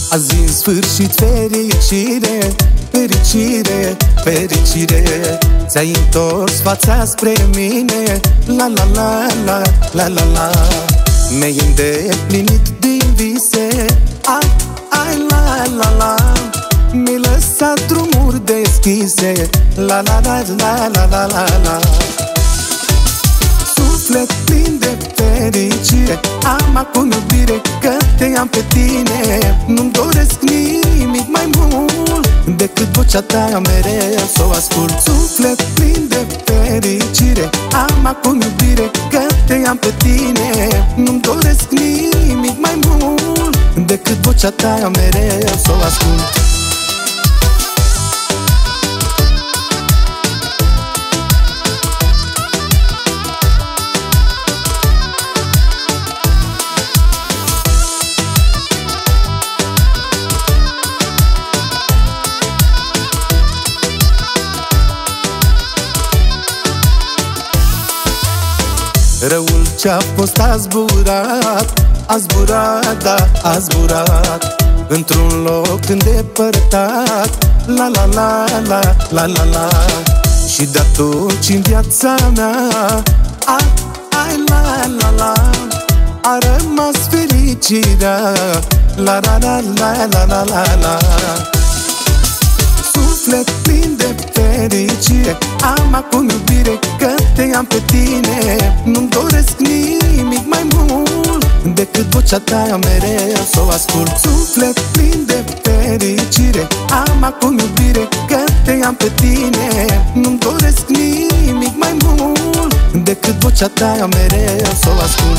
Azi în sfârșit fericire, fericire, fericire. Ți-ai întors fața spre mine, la la la la la la la. Mi-ai îndeplinit din vise, ai la la la. Mi-ai lăsat drumuri deschise, la la la la la la la la. Suflet plin de fericire, am acum iubire că te am pe tine. Nu-mi doresc nimic mai mult decât vocea ta mereu să o ascult. Suflet plin de fericire, am acum iubire că te am pe tine. Nu-mi doresc nimic mai mult decât vocea ta mereu să o ascult. Răul ce-a fost a zburat, a zburat, da, a zburat într-un loc îndepărtat, la la la la la la la. Și de atunci în viața mea, ai la la la, a rămas fericirea, la la la la la la la la. Suflet plin de fericire, am acum iubire că te am pe tine. Nu-mi doresc nimic mai mult decât vocea ta mereu să o ascult. Suflet plin de fericire, am acum iubire că te am pe tine. Nu-mi doresc nimic mai mult decât vocea ta mereu să o ascult.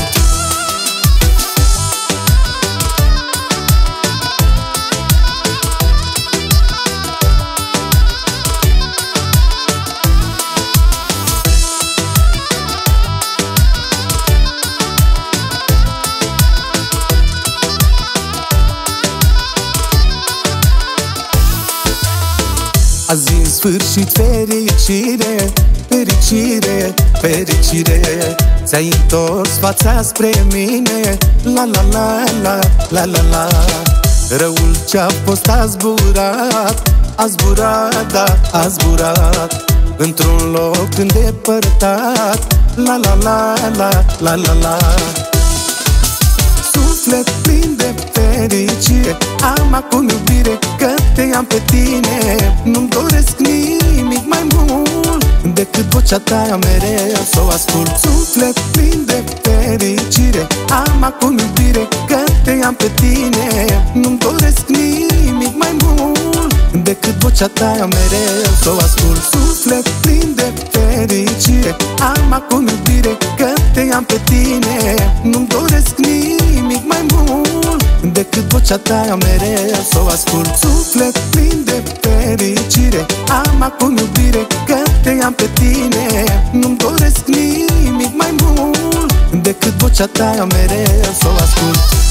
Azi în sfârșit fericire, fericire, fericire. Ți-ai întors fața spre mine, la la la la la la la. Răul ce-a fost a zburat, a zburat, da, a zburat într-un loc îndepărtat, la la la la la la la. Suflet plin de fericire, am acum iubire că te am pe tine. Nu-mi doresc nimic mai mult decât vocea ta mereu să o ascult. Suflet plin de fericire, am acum iubire că te am pe tine. Nu-mi doresc nimic mai mult decât vocea ta mereu să o ascult. Suflet plin de fericire, am acum iubire că te am pe tine. Nu-mi doresc nimic mai mult decât vocea ta mereu să o ascult. Suflet plin de fericire, am acum iubire că te am pe tine. Nu-mi doresc nimic mai mult decât vocea ta mereu să o ascult.